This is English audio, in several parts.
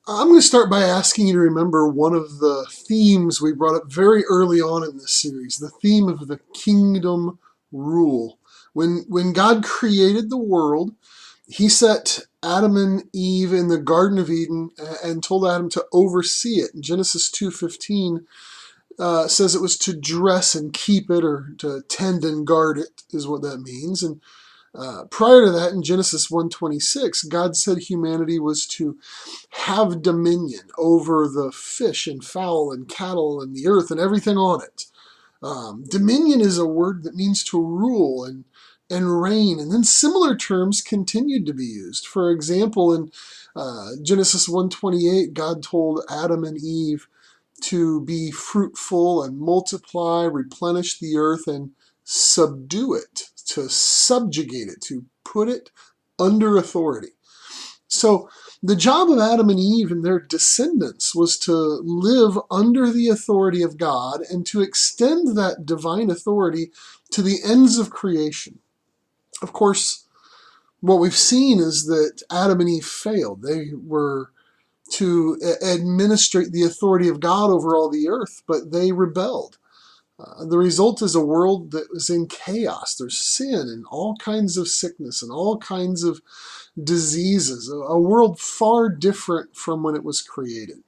I'm going to start by asking you to remember one of the themes we brought up very early on in this series, the theme of the kingdom rule. When God created the world, he set Adam and Eve in the Garden of Eden and told Adam to oversee it. Genesis 2:15 says it was to dress and keep it, or to tend and guard it, is what that means. And prior to that, in Genesis 1:26, God said humanity was to have dominion over the fish and fowl and cattle and the earth and everything on it. Dominion is a word that means to rule and reign, and then similar terms continued to be used. For example, in Genesis 1:28, God told Adam and Eve to be fruitful and multiply, replenish the earth, and subdue it, to subjugate it, to put it under authority. So the job of Adam and Eve and their descendants was to live under the authority of God and to extend that divine authority to the ends of creation. Of course, what we've seen is that Adam and Eve failed. They were to administrate the authority of God over all the earth, but they rebelled. The result is a world that was in chaos. There's sin and all kinds of sickness and all kinds of diseases, a world far different from when it was created.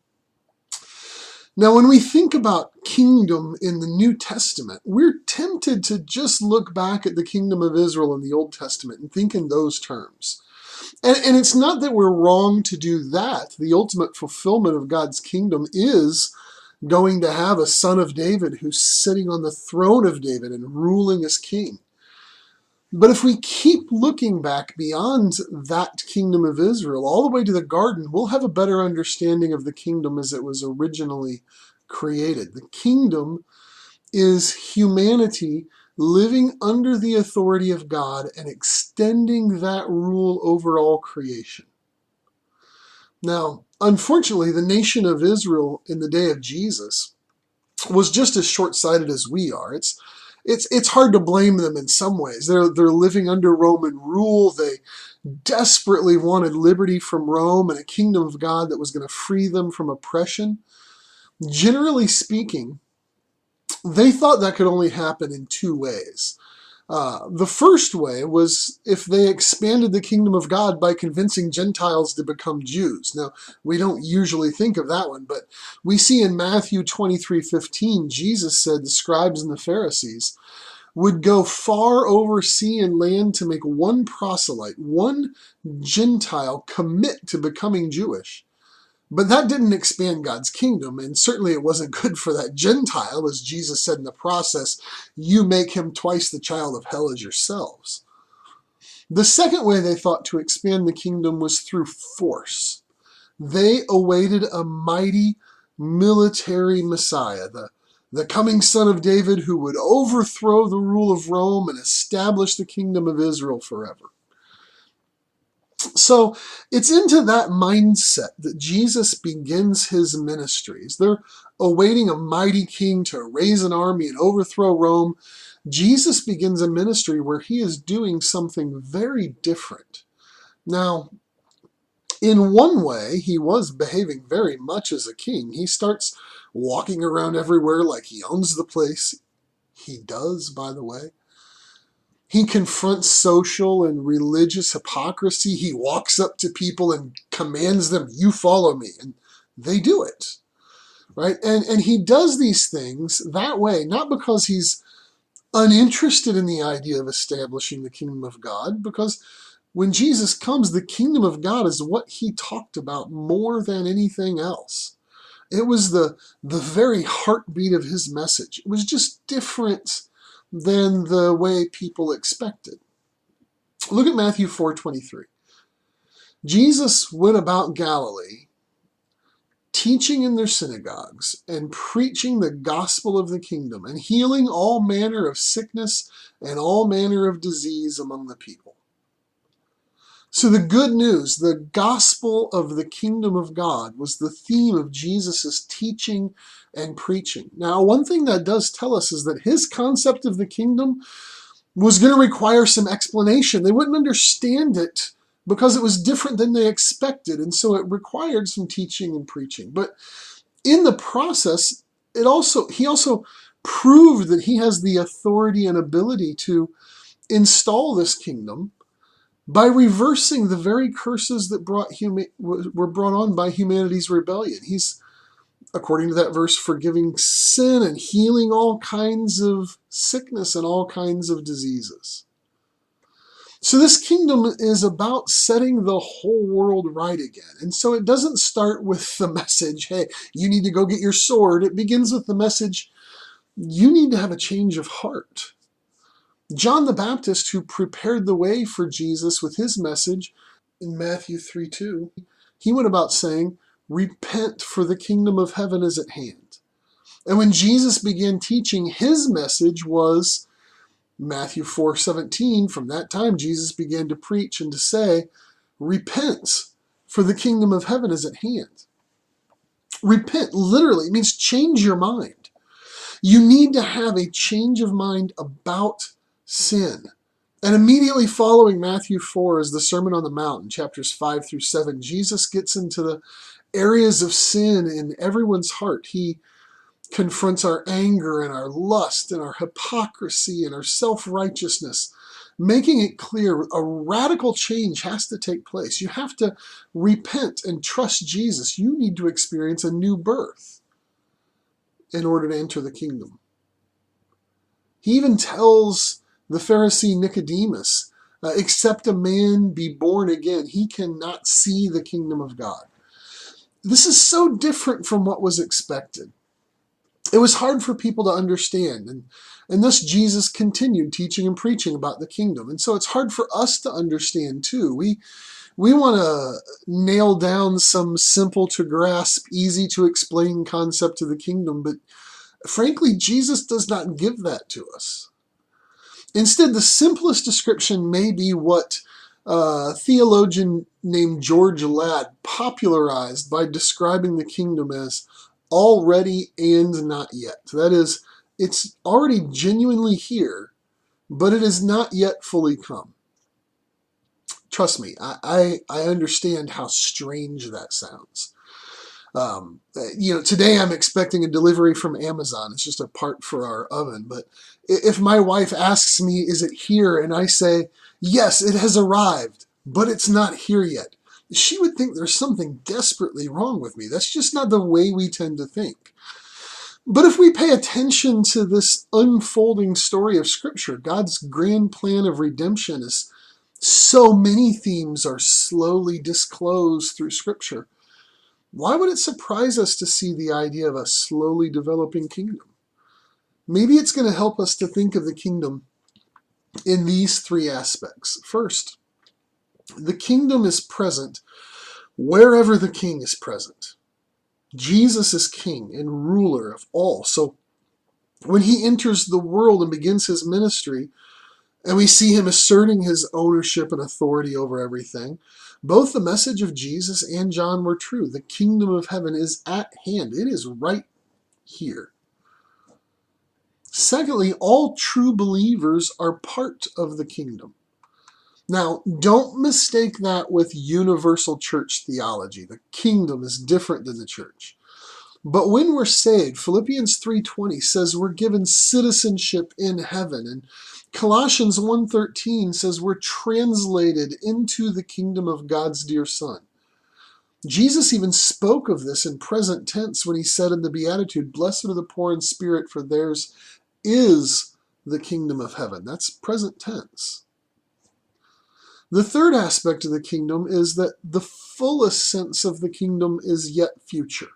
Now, when we think about kingdom in the New Testament, we're tempted to just look back at the kingdom of Israel in the Old Testament and think in those terms. And it's not that we're wrong to do that. The ultimate fulfillment of God's kingdom is going to have a son of David who's sitting on the throne of David and ruling as king. But if we keep looking back beyond that kingdom of Israel, all the way to the garden, we'll have a better understanding of the kingdom as it was originally created. The kingdom is humanity living under the authority of God and extending that rule over all creation. Now, unfortunately, the nation of Israel in the day of Jesus was just as short-sighted as we are. It's hard to blame them in some ways. They're living under Roman rule. They desperately wanted liberty from Rome and a kingdom of God that was going to free them from oppression. Generally speaking, they thought that could only happen in two ways. The first way was if they expanded the kingdom of God by convincing Gentiles to become Jews. Now, we don't usually think of that one, but we see in Matthew 23:15, Jesus said the scribes and the Pharisees would go far over sea and land to make one proselyte, one Gentile, commit to becoming Jewish. But that didn't expand God's kingdom, and certainly it wasn't good for that Gentile, as Jesus said in the process, you make him twice the child of hell as yourselves. The second way they thought to expand the kingdom was through force. They awaited a mighty military Messiah, the coming son of David who would overthrow the rule of Rome and establish the kingdom of Israel forever. So it's into that mindset that Jesus begins his ministries. They're awaiting a mighty king to raise an army and overthrow Rome. Jesus begins a ministry where he is doing something very different. Now, in one way, he was behaving very much as a king. He starts walking around everywhere like he owns the place. He does, by the way. He confronts social and religious hypocrisy. He walks up to people and commands them, you follow me, and they do it, right? And he does these things that way, not because he's uninterested in the idea of establishing the kingdom of God, because when Jesus comes, the kingdom of God is what he talked about more than anything else. It was the very heartbeat of his message. It was just different than the way people expected. Look at Matthew 4:23. Jesus went about Galilee, teaching in their synagogues and preaching the gospel of the kingdom and healing all manner of sickness and all manner of disease among the people. So the good news, the gospel of the kingdom of God, was the theme of Jesus' teaching and preaching. Now, one thing that does tell us is that his concept of the kingdom was going to require some explanation. They wouldn't understand it because it was different than they expected, and so it required some teaching and preaching. But in the process, he also proved that he has the authority and ability to install this kingdom by reversing the very curses that were brought on by humanity's rebellion. He's, according to that verse, forgiving sin and healing all kinds of sickness and all kinds of diseases. So this kingdom is about setting the whole world right again. And so it doesn't start with the message, hey, you need to go get your sword. It begins with the message, you need to have a change of heart. John the Baptist, who prepared the way for Jesus with his message in Matthew 3:2, he went about saying, repent, for the kingdom of heaven is at hand. And when Jesus began teaching, his message was Matthew 4:17. From that time, Jesus began to preach and to say, repent, for the kingdom of heaven is at hand. Repent literally means change your mind. You need to have a change of mind about sin. And immediately following Matthew 4 is the Sermon on the Mount in chapters 5-7. Jesus gets into the areas of sin in everyone's heart. He confronts our anger and our lust and our hypocrisy and our self-righteousness, making it clear a radical change has to take place. You have to repent and trust Jesus. You need to experience a new birth in order to enter the kingdom. He even tells the Pharisee Nicodemus, except a man be born again, he cannot see the kingdom of God. This is so different from what was expected. It was hard for people to understand, and thus Jesus continued teaching and preaching about the kingdom. And so it's hard for us to understand too. We want to nail down some simple to grasp, easy to explain concept of the kingdom, but frankly, Jesus does not give that to us. Instead, the simplest description may be what a theologian named George Ladd popularized by describing the kingdom as already and not yet. That is, it's already genuinely here, but it is not yet fully come. Trust me, I understand how strange that sounds. Today I'm expecting a delivery from Amazon. It's just a part for our oven. But if my wife asks me, is it here? And I say, yes, it has arrived, but it's not here yet, she would think there's something desperately wrong with me. That's just not the way we tend to think. But if we pay attention to this unfolding story of Scripture, God's grand plan of redemption is so many themes are slowly disclosed through Scripture. Why would it surprise us to see the idea of a slowly developing kingdom? Maybe it's going to help us to think of the kingdom in these three aspects. First, the kingdom is present wherever the king is present. Jesus is king and ruler of all. So when he enters the world and begins his ministry, and we see him asserting his ownership and authority over everything, both the message of Jesus and John were true. The kingdom of heaven is at hand. It is right here. Secondly, all true believers are part of the kingdom. Now, don't mistake that with universal church theology. The kingdom is different than the church. But when we're saved, Philippians 3:20 says we're given citizenship in heaven, and Colossians 1:13 says we're translated into the kingdom of God's dear Son. Jesus even spoke of this in present tense when he said in the Beatitude, blessed are the poor in spirit, for theirs is the kingdom of heaven. That's present tense. The third aspect of the kingdom is that the fullest sense of the kingdom is yet future.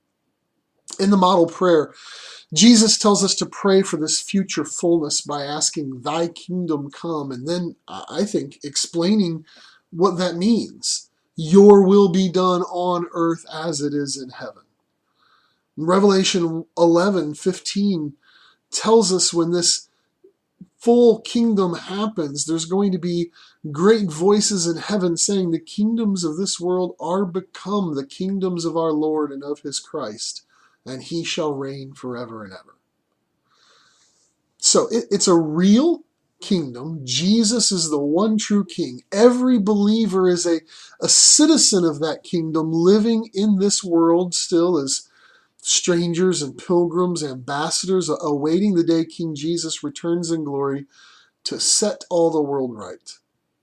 In the model prayer, Jesus tells us to pray for this future fullness by asking, thy kingdom come, and then, I think, explaining what that means. Your will be done on earth as it is in heaven. Revelation 11:15 tells us when this full kingdom happens, there's going to be great voices in heaven saying the kingdoms of this world are become the kingdoms of our Lord and of his Christ, and he shall reign forever and ever. So it's a real, kingdom. Jesus is the one true king. Every believer is a citizen of that kingdom, living in this world still as strangers and pilgrims, ambassadors, awaiting the day King Jesus returns in glory to set all the world right.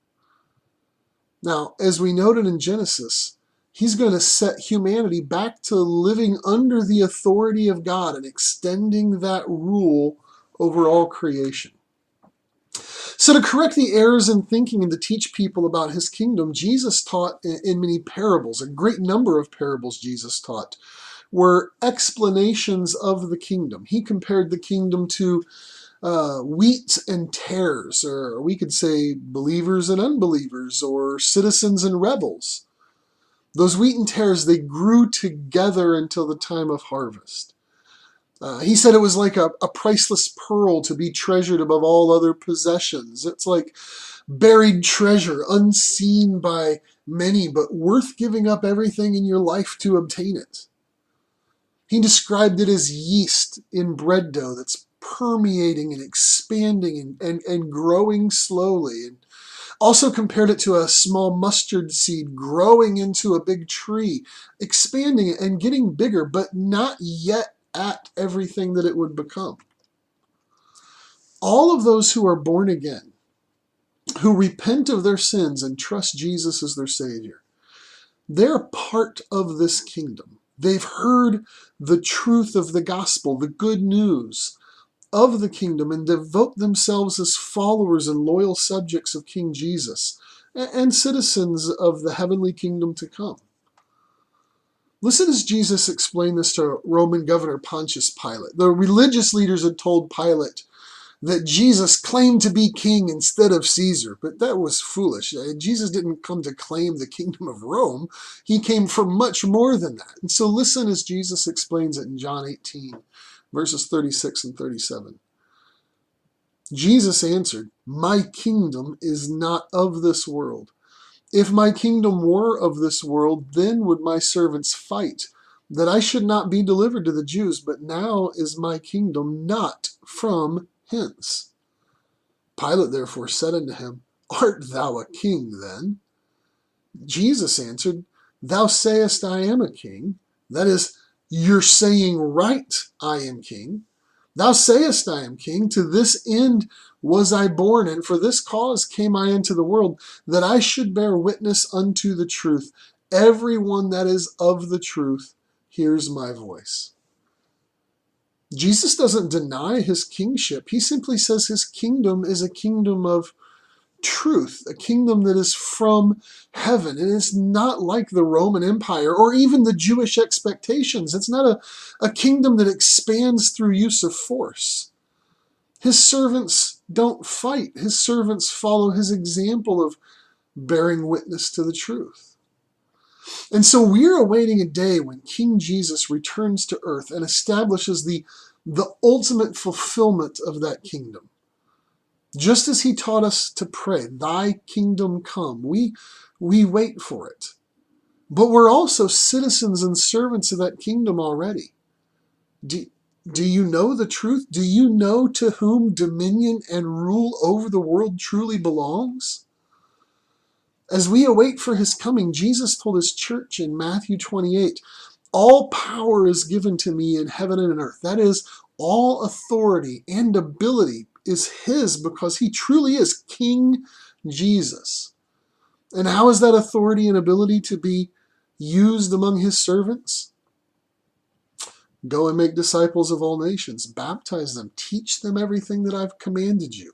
Now, as we noted in Genesis, he's going to set humanity back to living under the authority of God and extending that rule over all creation. So to correct the errors in thinking and to teach people about his kingdom, Jesus taught in many parables. A great number of parables Jesus taught were explanations of the kingdom. He compared the kingdom to wheat and tares, or we could say believers and unbelievers, or citizens and rebels. Those wheat and tares, they grew together until the time of harvest. He said it was like a priceless pearl to be treasured above all other possessions. It's like buried treasure, unseen by many, but worth giving up everything in your life to obtain it. He described it as yeast in bread dough that's permeating and expanding and growing slowly. And also compared it to a small mustard seed growing into a big tree, expanding and getting bigger, but not yet at everything that it would become. All of those who are born again, who repent of their sins and trust Jesus as their Savior, they're part of this kingdom. They've heard the truth of the gospel, the good news of the kingdom, and devote themselves as followers and loyal subjects of King Jesus and citizens of the heavenly kingdom to come. Listen as Jesus explained this to Roman Governor Pontius Pilate. The religious leaders had told Pilate that Jesus claimed to be king instead of Caesar, but that was foolish. Jesus didn't come to claim the kingdom of Rome. He came for much more than that. And so listen as Jesus explains it in John 18, verses 36 and 37. Jesus answered, "My kingdom is not of this world. If my kingdom were of this world, then would my servants fight, that I should not be delivered to the Jews, but now is my kingdom not from hence." Pilate therefore said unto him, "Art thou a king then?" Jesus answered, "Thou sayest I am a king." That is, you're saying right, I am king. "Thou sayest I am king. To this end was I born, and for this cause came I into the world, that I should bear witness unto the truth. Every one that is of the truth hears my voice." Jesus doesn't deny his kingship. He simply says his kingdom is a kingdom of truth, a kingdom that is from heaven. And it's not like the Roman Empire or even the Jewish expectations. It's not a kingdom that expands through use of force. His servants don't fight. His servants follow his example of bearing witness to the truth. And so we're awaiting a day when King Jesus returns to earth and establishes the ultimate fulfillment of that kingdom. Just as he taught us to pray, "Thy kingdom come," we wait for it. But we're also citizens and servants of that kingdom already. Do you know the truth? Do you know to whom dominion and rule over the world truly belongs? As we await for his coming, Jesus told his church in Matthew 28, "All power is given to me in heaven and on earth." That is, all authority and ability is his because he truly is King Jesus. And how is that authority and ability to be used among his servants? Go and make disciples of all nations, baptize them, teach them everything that I've commanded you.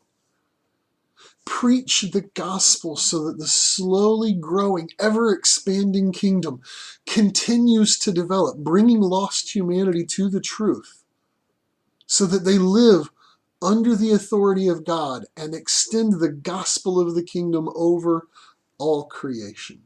Preach the gospel so that the slowly growing, ever-expanding kingdom continues to develop, bringing lost humanity to the truth so that they live under the authority of God and extend the gospel of the kingdom over all creation.